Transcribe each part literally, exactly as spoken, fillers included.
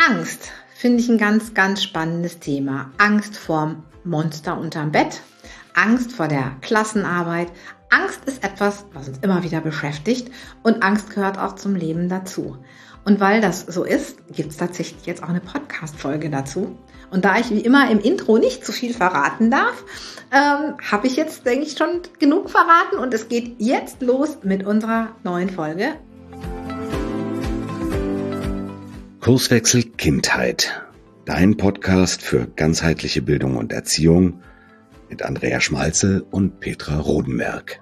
Angst finde ich ein ganz, ganz spannendes Thema. Angst vorm Monster unterm Bett, Angst vor der Klassenarbeit. Angst ist etwas, was uns immer wieder beschäftigt und Angst gehört auch zum Leben dazu. Und weil das so ist, gibt es tatsächlich jetzt auch eine Podcast-Folge dazu. Und da ich wie immer im Intro nicht zu viel verraten darf, ähm, habe ich jetzt, denke ich, schon genug verraten und es geht jetzt los mit unserer neuen Folge. Kurswechsel Kindheit. Dein Podcast für ganzheitliche Bildung und Erziehung mit Andrea Schmalzel und Petra Rodenberg.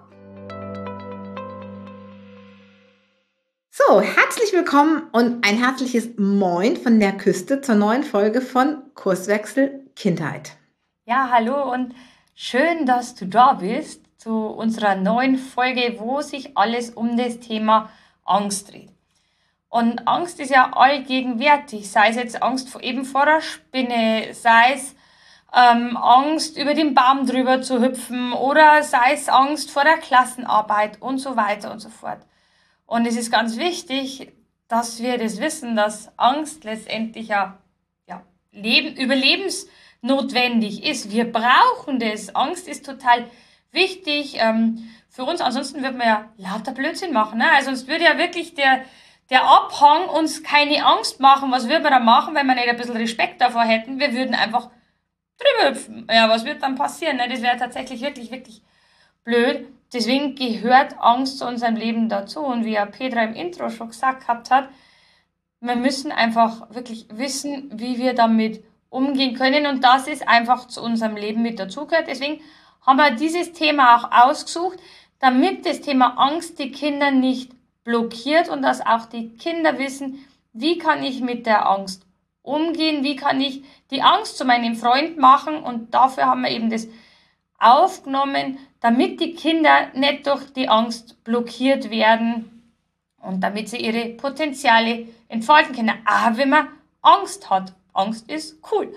So, herzlich willkommen und ein herzliches Moin von der Küste zur neuen Folge von Kurswechsel Kindheit. Ja, hallo und schön, dass du da bist zu unserer neuen Folge, wo sich alles um das Thema Angst dreht. Und Angst ist ja allgegenwärtig, sei es jetzt Angst vor, eben vor der Spinne, sei es ähm, Angst, über den Baum drüber zu hüpfen oder sei es Angst vor der Klassenarbeit und so weiter und so fort. Und es ist ganz wichtig, dass wir das wissen, dass Angst letztendlich ja, ja Leben, überlebensnotwendig ist. Wir brauchen das. Angst ist total wichtig ähm, für uns. Ansonsten würde man ja lauter Blödsinn machen. Ne? Also sonst würde ja wirklich der, der Abhang uns keine Angst machen. Was würde man da machen, wenn wir nicht ein bisschen Respekt davor hätten? Wir würden einfach drüber hüpfen. Ja, was wird dann passieren? Ne? Das wäre tatsächlich wirklich, wirklich blöd. Deswegen gehört Angst zu unserem Leben dazu. Und wie ja Petra im Intro schon gesagt gehabt hat, wir müssen einfach wirklich wissen, wie wir damit umgehen können. Und das ist einfach zu unserem Leben mit dazugehört. Deswegen haben wir dieses Thema auch ausgesucht, damit das Thema Angst die Kinder nicht blockiert und dass auch die Kinder wissen, wie kann ich mit der Angst umgehen, wie kann ich die Angst zu meinem Freund machen. Und dafür haben wir eben das aufgenommen, damit die Kinder nicht durch die Angst blockiert werden und damit sie ihre Potenziale entfalten können. Aber wenn man Angst hat, Angst ist cool.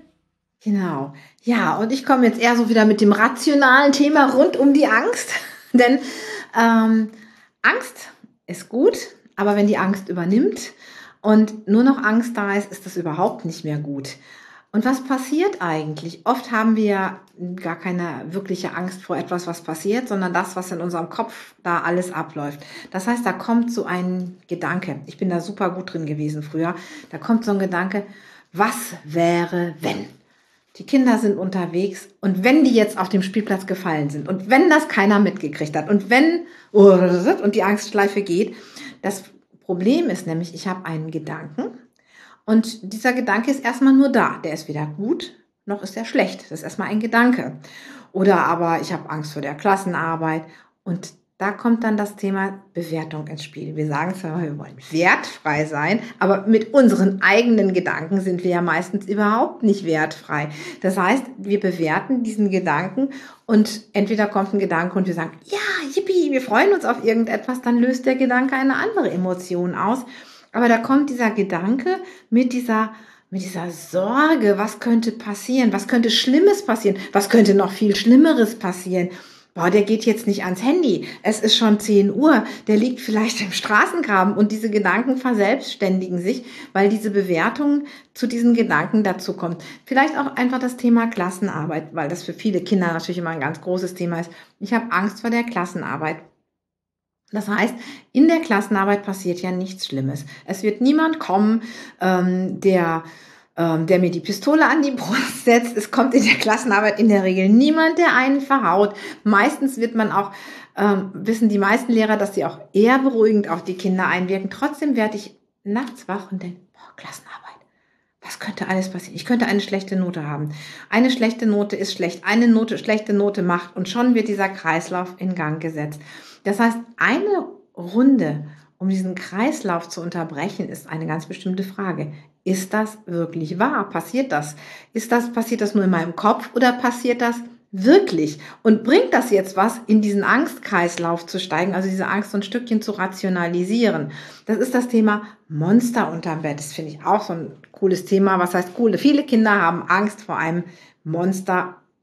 Genau. Ja, und ich komme jetzt eher so wieder mit dem rationalen Thema rund um die Angst. Denn ähm, Angst ist gut, aber wenn die Angst übernimmt und nur noch Angst da ist, ist das überhaupt nicht mehr gut. Und was passiert eigentlich? Oft haben wir gar keine wirkliche Angst vor etwas, was passiert, sondern das, was in unserem Kopf da alles abläuft. Das heißt, da kommt so ein Gedanke. Ich bin da super gut drin gewesen früher. Da kommt so ein Gedanke, was wäre, wenn? Die Kinder sind unterwegs und wenn die jetzt auf dem Spielplatz gefallen sind und wenn das keiner mitgekriegt hat und wenn und die Angstschleife geht. Das Problem ist nämlich, ich habe einen Gedanken. Und dieser Gedanke ist erstmal nur da. Der ist weder gut, noch ist er schlecht. Das ist erstmal ein Gedanke. Oder aber ich habe Angst vor der Klassenarbeit. Und da kommt dann das Thema Bewertung ins Spiel. Wir sagen zwar, wir wollen wertfrei sein, aber mit unseren eigenen Gedanken sind wir ja meistens überhaupt nicht wertfrei. Das heißt, wir bewerten diesen Gedanken und entweder kommt ein Gedanke und wir sagen, ja, yippie, wir freuen uns auf irgendetwas, dann löst der Gedanke eine andere Emotion aus. Aber da kommt dieser Gedanke mit dieser, mit dieser Sorge, was könnte passieren, was könnte Schlimmes passieren, was könnte noch viel Schlimmeres passieren. Boah, der geht jetzt nicht ans Handy, es ist schon zehn Uhr, der liegt vielleicht im Straßengraben und diese Gedanken verselbstständigen sich, weil diese Bewertung zu diesen Gedanken dazu kommt. Vielleicht auch einfach das Thema Klassenarbeit, weil das für viele Kinder natürlich immer ein ganz großes Thema ist. Ich habe Angst vor der Klassenarbeit. Das heißt, in der Klassenarbeit passiert ja nichts Schlimmes. Es wird niemand kommen, ähm, der, ähm, der mir die Pistole an die Brust setzt. Es kommt in der Klassenarbeit in der Regel niemand, der einen verhaut. Meistens wird man auch, ähm, wissen die meisten Lehrer, dass sie auch eher beruhigend auf die Kinder einwirken. Trotzdem werde ich nachts wach und denke, boah, Klassenarbeit. Was könnte alles passieren? Ich könnte eine schlechte Note haben. Eine schlechte Note ist schlecht. Eine Note, schlechte Note macht und schon wird dieser Kreislauf in Gang gesetzt. Das heißt, eine Runde, um diesen Kreislauf zu unterbrechen, ist eine ganz bestimmte Frage. Ist das wirklich wahr? Passiert das? Ist das, passiert das nur in meinem Kopf oder passiert das wirklich? Und bringt das jetzt was, in diesen Angstkreislauf zu steigen, also diese Angst so ein Stückchen zu rationalisieren? Das ist das Thema Monster unterm Bett. Das finde ich auch so ein cooles Thema. Was heißt cool? Viele Kinder haben Angst vor einem Monster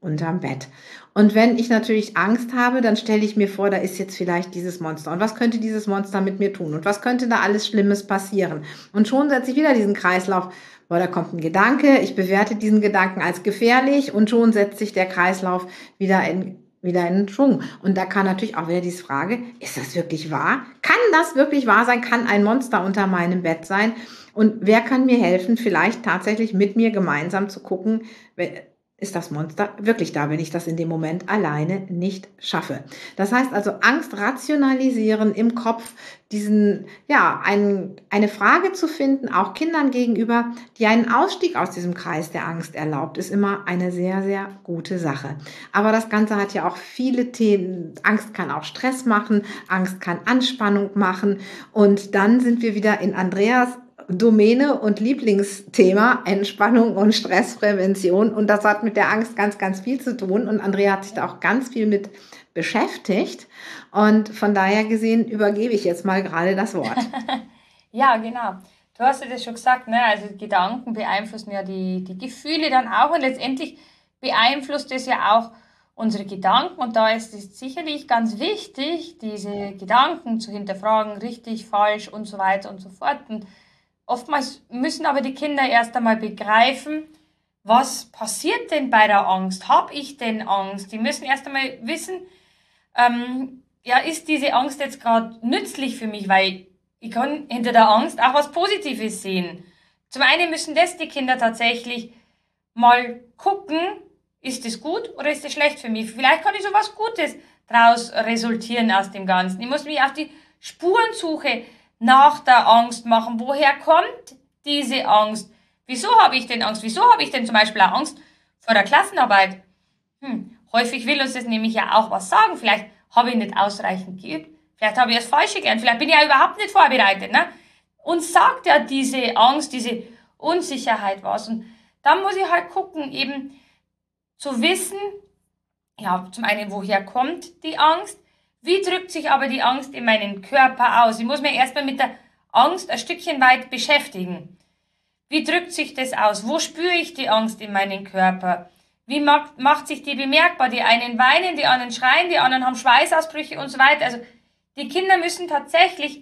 unterm Bett. Und wenn ich natürlich Angst habe, dann stelle ich mir vor, da ist jetzt vielleicht dieses Monster. Und was könnte dieses Monster mit mir tun? Und was könnte da alles Schlimmes passieren? Und schon setze ich wieder diesen Kreislauf. Boah, da kommt ein Gedanke, ich bewerte diesen Gedanken als gefährlich und schon setzt sich der Kreislauf wieder in, wieder in Schwung. Und da kann natürlich auch wieder diese Frage, ist das wirklich wahr? Kann das wirklich wahr sein? Kann ein Monster unter meinem Bett sein? Und wer kann mir helfen, vielleicht tatsächlich mit mir gemeinsam zu gucken, ist das Monster wirklich da, wenn ich das in dem Moment alleine nicht schaffe. Das heißt also Angst rationalisieren im Kopf, diesen, ja, ein, eine Frage zu finden, auch Kindern gegenüber, die einen Ausstieg aus diesem Kreis der Angst erlaubt, ist immer eine sehr, sehr gute Sache. Aber das Ganze hat ja auch viele Themen. Angst kann auch Stress machen, Angst kann Anspannung machen und dann sind wir wieder in Andreas Domäne und Lieblingsthema Entspannung und Stressprävention und das hat mit der Angst ganz, ganz viel zu tun und Andrea hat sich da auch ganz viel mit beschäftigt und von daher gesehen übergebe ich jetzt mal gerade das Wort. Ja, genau. Du hast ja das schon gesagt, ne? Also Gedanken beeinflussen ja die, die Gefühle dann auch und letztendlich beeinflusst es ja auch unsere Gedanken und da ist es sicherlich ganz wichtig, diese Gedanken zu hinterfragen, richtig, falsch und so weiter und so fort. Und oftmals müssen aber die Kinder erst einmal begreifen, was passiert denn bei der Angst? Habe ich denn Angst? Die müssen erst einmal wissen, ähm, ja, ist diese Angst jetzt gerade nützlich für mich? Weil ich kann hinter der Angst auch was Positives sehen. Zum einen müssen das die Kinder tatsächlich mal gucken, ist das gut oder ist das schlecht für mich? Vielleicht kann ich so was Gutes daraus resultieren aus dem Ganzen. Ich muss mich auf die Spurensuche nach der Angst machen. Woher kommt diese Angst? Wieso habe ich denn Angst? Wieso habe ich denn zum Beispiel auch Angst vor der Klassenarbeit? Hm, häufig will uns das nämlich ja auch was sagen. Vielleicht habe ich nicht ausreichend geübt. Vielleicht habe ich das Falsche gelernt. Vielleicht bin ich ja überhaupt nicht vorbereitet. Ne? Uns sagt ja diese Angst, diese Unsicherheit was. Und dann muss ich halt gucken, eben zu wissen, ja, zum einen, woher kommt die Angst? Wie drückt sich aber die Angst in meinen Körper aus? Ich muss mir erstmal mit der Angst ein Stückchen weit beschäftigen. Wie drückt sich das aus? Wo spüre ich die Angst in meinem Körper? Wie macht, macht sich die bemerkbar? Die einen weinen, die anderen schreien, die anderen haben Schweißausbrüche und so weiter. Also die Kinder müssen tatsächlich,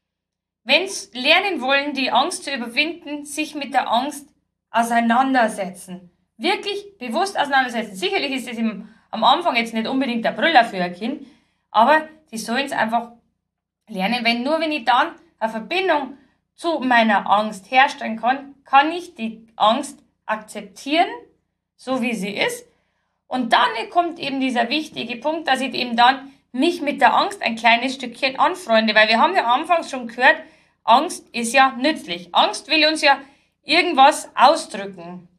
wenn sie lernen wollen, die Angst zu überwinden, sich mit der Angst auseinandersetzen. Wirklich bewusst auseinandersetzen. Sicherlich ist es im, am Anfang jetzt nicht unbedingt der Brüller für ein Kind, aber die sollen es einfach lernen, wenn nur wenn ich dann eine Verbindung zu meiner Angst herstellen kann, kann ich die Angst akzeptieren, so wie sie ist. Und dann kommt eben dieser wichtige Punkt, dass ich eben dann mich mit der Angst ein kleines Stückchen anfreunde, weil wir haben ja anfangs schon gehört, Angst ist ja nützlich. Angst will uns ja irgendwas ausdrücken.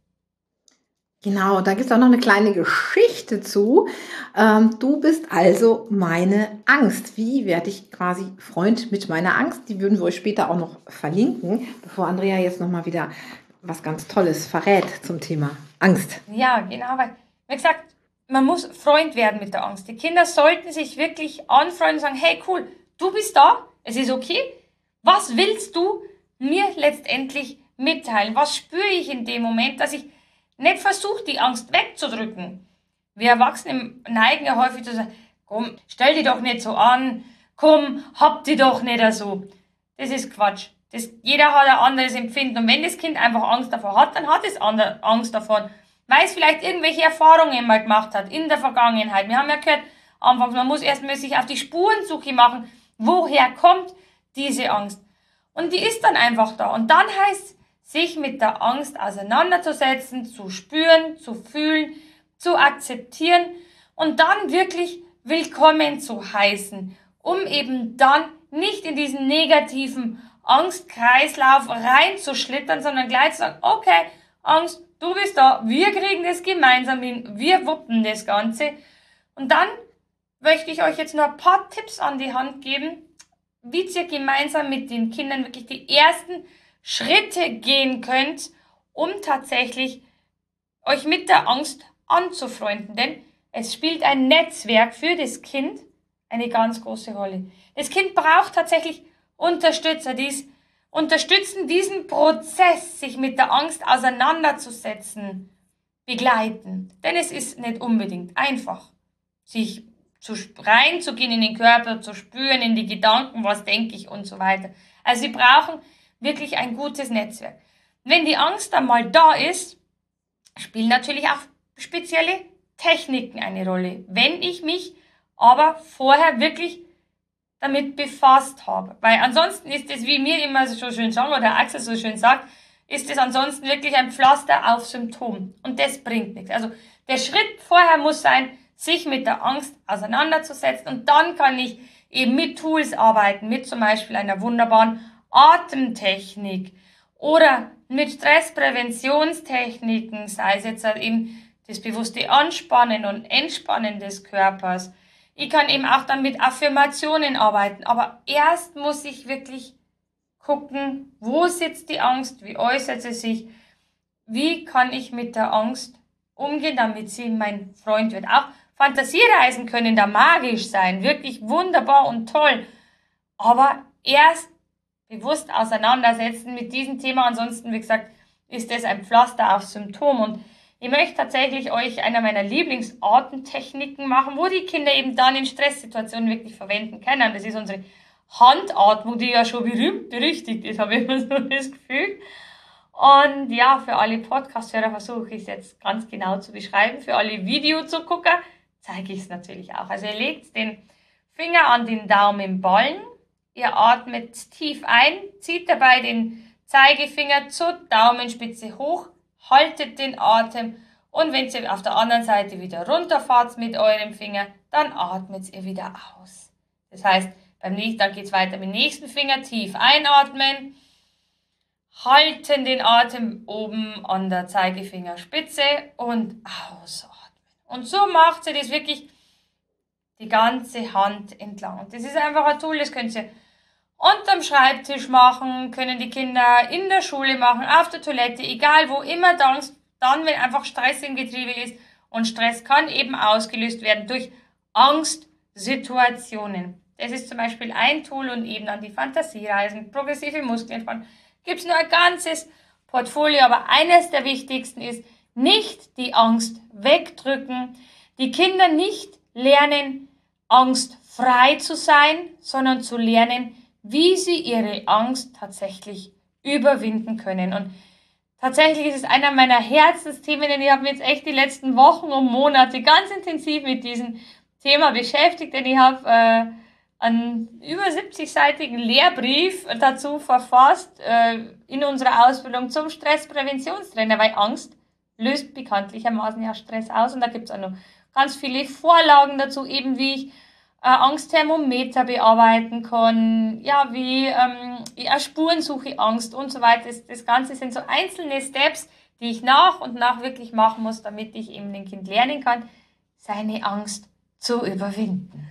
Genau, da gibt es auch noch eine kleine Geschichte zu. Ähm, du bist also meine Angst. Wie werde ich quasi Freund mit meiner Angst? Die würden wir euch später auch noch verlinken, bevor Andrea jetzt nochmal wieder was ganz Tolles verrät zum Thema Angst. Ja, genau, weil, wie gesagt, man muss Freund werden mit der Angst. Die Kinder sollten sich wirklich anfreunden und sagen, hey cool, du bist da, es ist okay. Was willst du mir letztendlich mitteilen? Was spüre ich in dem Moment, dass ich nicht versuche, die Angst wegzudrücken? Wir Erwachsene neigen ja häufig zu sagen, komm, stell dich doch nicht so an, komm, hab dich doch nicht so. Das ist Quatsch. Das, jeder hat ein anderes Empfinden. Und wenn das Kind einfach Angst davor hat, dann hat es Angst davon. Weil es vielleicht irgendwelche Erfahrungen mal gemacht hat in der Vergangenheit. Wir haben ja gehört, anfangs, man muss erstmal sich auf die Spurensuche machen. Woher kommt diese Angst? Und die ist dann einfach da. Und dann heißt es, sich mit der Angst auseinanderzusetzen, zu spüren, zu fühlen, zu akzeptieren und dann wirklich willkommen zu heißen, um eben dann nicht in diesen negativen Angstkreislauf reinzuschlittern, sondern gleich zu sagen, okay, Angst, du bist da, wir kriegen das gemeinsam hin, wir wuppen das Ganze. Und dann möchte ich euch jetzt noch ein paar Tipps an die Hand geben, wie ihr gemeinsam mit den Kindern wirklich die ersten Schritte gehen könnt, um tatsächlich euch mit der Angst anzufreunden. Denn es spielt ein Netzwerk für das Kind eine ganz große Rolle. Das Kind braucht tatsächlich Unterstützer, die es unterstützen, diesen Prozess, sich mit der Angst auseinanderzusetzen. begleiten. Denn es ist nicht unbedingt einfach, sich zu reinzugehen in den Körper, zu spüren, in die Gedanken, was denke ich und so weiter. Also sie brauchen wirklich ein gutes Netzwerk. Wenn die Angst dann mal da ist, spielen natürlich auch spezielle Techniken eine Rolle. Wenn ich mich aber vorher wirklich damit befasst habe. Weil ansonsten ist es, wie mir immer so schön sagen, oder Axel so schön sagt, ist es ansonsten wirklich ein Pflaster auf Symptom. Und das bringt nichts. Also der Schritt vorher muss sein, sich mit der Angst auseinanderzusetzen. Und dann kann ich eben mit Tools arbeiten, mit zum Beispiel einer wunderbaren Atemtechnik oder mit Stresspräventionstechniken, sei es jetzt halt eben das bewusste Anspannen und Entspannen des Körpers. Ich kann eben auch dann mit Affirmationen arbeiten, aber erst muss ich wirklich gucken, wo sitzt die Angst, wie äußert sie sich, wie kann ich mit der Angst umgehen, damit sie mein Freund wird. Auch Fantasiereisen können da magisch sein, wirklich wunderbar und toll, aber erst bewusst auseinandersetzen mit diesem Thema, ansonsten, wie gesagt, ist das ein Pflaster auf Symptom. Und ich möchte tatsächlich euch einer meiner Lieblingsatemtechniken machen, wo die Kinder eben dann in Stresssituationen wirklich verwenden können. Das ist unsere Handatmung, die ja schon berühmt berüchtigt ist, habe ich immer so das Gefühl. Und ja, für alle Podcast-Hörer versuche ich es jetzt ganz genau zu beschreiben. Für alle Videozugucker zeige ich es natürlich auch. Also ihr legt den Finger an den Daumenballen, ihr atmet tief ein, zieht dabei den Zeigefinger zur Daumenspitze hoch, haltet den Atem und wenn ihr auf der anderen Seite wieder runterfahrt mit eurem Finger, dann atmet ihr wieder aus. Das heißt, beim nächsten, dann geht es weiter mit dem nächsten Finger, tief einatmen, halten den Atem oben an der Zeigefingerspitze und ausatmen. Und so macht ihr das wirklich die ganze Hand entlang. Und das ist einfach ein Tool, das könnt ihr unterm Schreibtisch machen, können die Kinder in der Schule machen, auf der Toilette, egal wo, immer dann, dann, wenn einfach Stress im Getriebe ist. Und Stress kann eben ausgelöst werden durch Angstsituationen. Das ist zum Beispiel ein Tool und eben dann die Fantasiereisen, progressive Muskelentspannung. Gibt es nur ein ganzes Portfolio, aber eines der wichtigsten ist, nicht die Angst wegdrücken, die Kinder nicht lernen, angstfrei zu sein, sondern zu lernen, wie sie ihre Angst tatsächlich überwinden können. Und tatsächlich ist es einer meiner Herzensthemen, denn ich habe mich jetzt echt die letzten Wochen und Monate ganz intensiv mit diesem Thema beschäftigt, denn ich habe äh, einen über siebzig-seitigen Lehrbrief dazu verfasst äh, in unserer Ausbildung zum Stresspräventionstrainer, weil Angst löst bekanntlichermaßen ja Stress aus und da gibt es auch noch ganz viele Vorlagen dazu, eben wie ich äh, Angstthermometer bearbeiten kann, ja, wie ähm, ja, Spurensuche, Angst und so weiter. Das, das Ganze sind so einzelne Steps, die ich nach und nach wirklich machen muss, damit ich eben dem Kind lernen kann, seine Angst zu überwinden.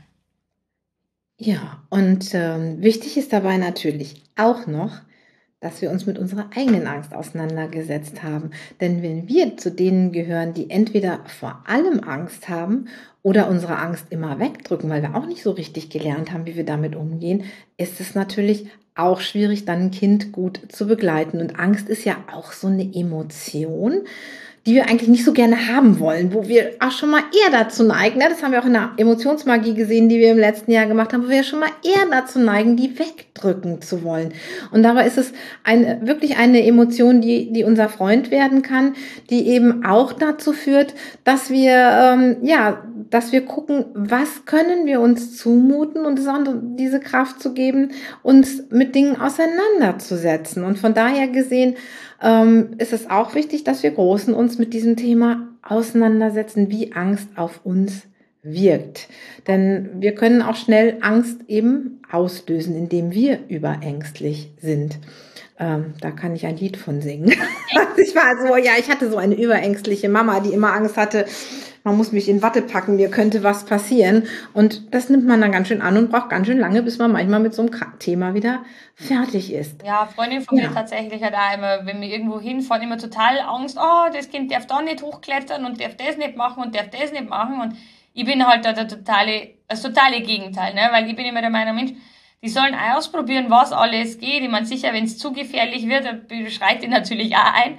Ja, und ähm, wichtig ist dabei natürlich auch noch, dass wir uns mit unserer eigenen Angst auseinandergesetzt haben. Denn wenn wir zu denen gehören, die entweder vor allem Angst haben oder unsere Angst immer wegdrücken, weil wir auch nicht so richtig gelernt haben, wie wir damit umgehen, ist es natürlich auch schwierig, dann ein Kind gut zu begleiten. Und Angst ist ja auch so eine Emotion, die wir eigentlich nicht so gerne haben wollen, wo wir auch schon mal eher dazu neigen, ne? Das haben wir auch in der Emotionsmagie gesehen, die wir im letzten Jahr gemacht haben, wo wir schon mal eher dazu neigen, die wegdrücken zu wollen. Und dabei ist es eine, wirklich eine Emotion, die, die unser Freund werden kann, die eben auch dazu führt, dass wir, ähm, ja, dass wir gucken, was können wir uns zumuten und es auch diese Kraft zu geben, uns mit Dingen auseinanderzusetzen. Und von daher gesehen, ähm, ist es auch wichtig, dass wir Großen uns mit diesem Thema auseinandersetzen, wie Angst auf uns wirkt. Denn wir können auch schnell Angst eben auslösen, indem wir überängstlich sind. Ähm, da kann ich ein Lied von singen. Ich war so, ja, ich hatte so eine überängstliche Mama, die immer Angst hatte, man muss mich in Watte packen, mir könnte was passieren. Und das nimmt man dann ganz schön an und braucht ganz schön lange, bis man manchmal mit so einem Thema wieder fertig ist. Ja, Freundin von Ja. mir tatsächlich hat auch immer, wenn wir irgendwo hinfahren, immer total Angst, oh, das Kind darf da nicht hochklettern und darf das nicht machen und darf das nicht machen. Und ich bin halt da der totale, das totale Gegenteil, ne? Weil ich bin immer der Meinung, Mensch, die sollen ausprobieren, was alles geht. Ich meine, sicher, wenn es zu gefährlich wird, dann schreite ich natürlich auch ein.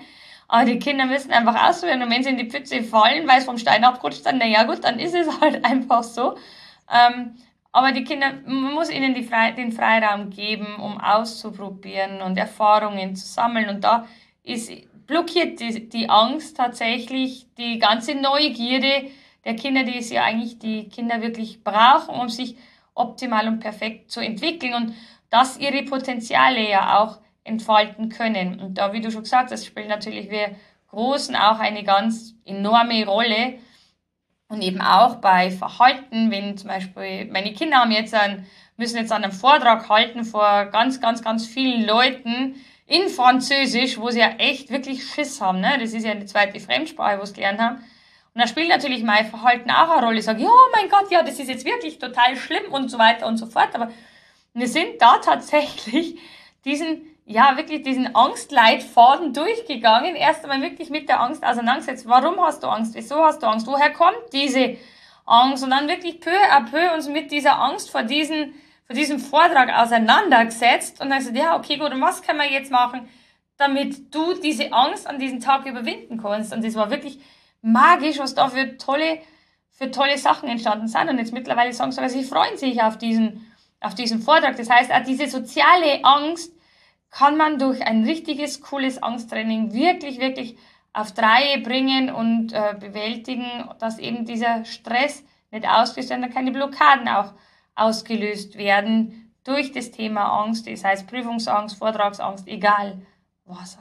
Aber die Kinder müssen einfach ausprobieren. Und wenn sie in die Pfütze fallen, weil es vom Stein abrutscht, dann, naja gut, dann ist es halt einfach so. Ähm, aber die Kinder, man muss ihnen die Fre- den Freiraum geben, um auszuprobieren und Erfahrungen zu sammeln. Und da ist blockiert die, die Angst tatsächlich die ganze Neugierde der Kinder, die es ja eigentlich die Kinder wirklich brauchen, um sich optimal und perfekt zu entwickeln und dass ihre Potenziale ja auch entfalten können. Und da, wie du schon gesagt hast, spielt natürlich wir Großen auch eine ganz enorme Rolle. Und eben auch bei Verhalten, wenn zum Beispiel meine Kinder haben jetzt einen, müssen jetzt einen Vortrag halten vor ganz, ganz, ganz vielen Leuten in Französisch, wo sie ja echt wirklich Schiss haben. Ne? Das ist ja eine zweite Fremdsprache, wo sie gelernt haben. Und da spielt natürlich mein Verhalten auch eine Rolle. Ich sage, ja, mein Gott, ja, das ist jetzt wirklich total schlimm und so weiter und so fort. Aber wir sind da tatsächlich diesen, ja, wirklich diesen Angstleitfaden durchgegangen. Erst einmal wirklich mit der Angst auseinandergesetzt. Warum hast du Angst? Wieso hast du Angst? Woher kommt diese Angst? Und dann wirklich peu à peu uns mit dieser Angst vor, diesen, vor diesem Vortrag auseinandergesetzt. Und dann gesagt, ja, okay, gut, und was können wir jetzt machen, damit du diese Angst an diesem Tag überwinden kannst? Und das war wirklich magisch, was da für tolle, für tolle Sachen entstanden sind. Und jetzt mittlerweile sagen sie, sie freuen sich auf diesen, auf diesen Vortrag. Das heißt, auch diese soziale Angst kann man durch ein richtiges, cooles Angsttraining wirklich, wirklich auf die Reihe bringen und äh, bewältigen, dass eben dieser Stress nicht ausgelöst wird und keine Blockaden auch ausgelöst werden durch das Thema Angst, das heißt Prüfungsangst, Vortragsangst, egal was.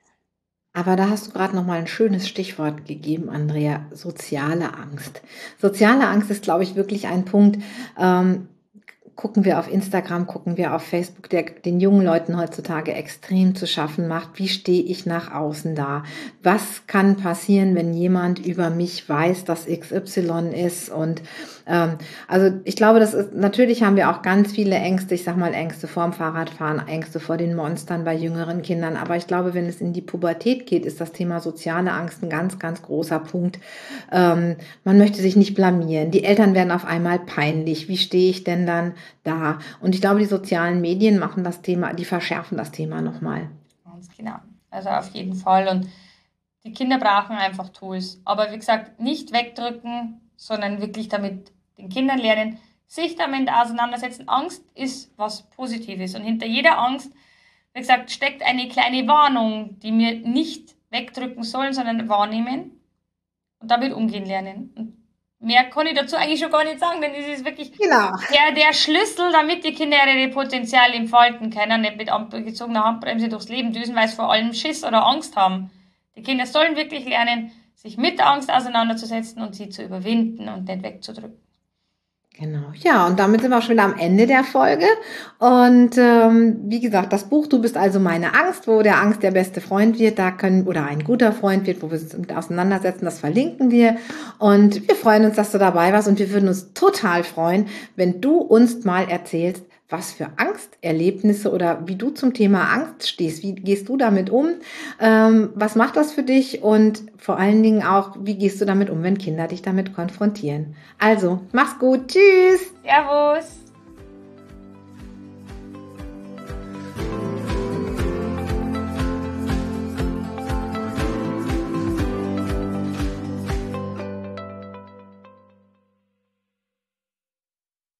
Aber da hast du gerade noch mal ein schönes Stichwort gegeben, Andrea, soziale Angst. Soziale Angst ist, glaube ich, wirklich ein Punkt, ähm, gucken wir auf Instagram, gucken wir auf Facebook, der den jungen Leuten heutzutage extrem zu schaffen macht. Wie stehe ich nach außen da? Was kann passieren, wenn jemand über mich weiß, dass X Y ist? Und ähm, also ich glaube, das ist, natürlich haben wir auch ganz viele Ängste, ich sag mal Ängste vorm Fahrradfahren, Ängste vor den Monstern bei jüngeren Kindern. Aber ich glaube, wenn es in die Pubertät geht, ist das Thema soziale Angst ein ganz, ganz großer Punkt. Ähm, man möchte sich nicht blamieren. Die Eltern werden auf einmal peinlich. Wie stehe ich denn dann da? Und ich glaube, die sozialen Medien machen das Thema, die verschärfen das Thema nochmal. Ganz genau. Also auf jeden Fall. Und die Kinder brauchen einfach Tools. Aber wie gesagt, nicht wegdrücken, sondern wirklich damit den Kindern lernen, sich damit auseinandersetzen. Angst ist was Positives. Und hinter jeder Angst, wie gesagt, steckt eine kleine Warnung, die wir nicht wegdrücken sollen, sondern wahrnehmen und damit umgehen lernen. Und mehr kann ich dazu eigentlich schon gar nicht sagen, denn das ist wirklich Genau. der, der Schlüssel, damit die Kinder ihre Potenziale entfalten können, nicht mit gezogener Handbremse durchs Leben düsen, weil sie vor allem Schiss oder Angst haben. Die Kinder sollen wirklich lernen, sich mit der Angst auseinanderzusetzen und sie zu überwinden und nicht wegzudrücken. Genau, ja, und damit sind wir schon wieder am Ende der Folge. Und ähm, wie gesagt, das Buch Du bist also meine Angst, wo der Angst der beste Freund wird, da können, oder ein guter Freund wird, wo wir uns mit auseinandersetzen, das verlinken wir. Und wir freuen uns, dass du dabei warst, und wir würden uns total freuen, wenn du uns mal erzählst, was für Angsterlebnisse oder wie du zum Thema Angst stehst. Wie gehst du damit um? Ähm, was macht das für dich? Und vor allen Dingen auch, wie gehst du damit um, wenn Kinder dich damit konfrontieren? Also, mach's gut. Tschüss. Servus.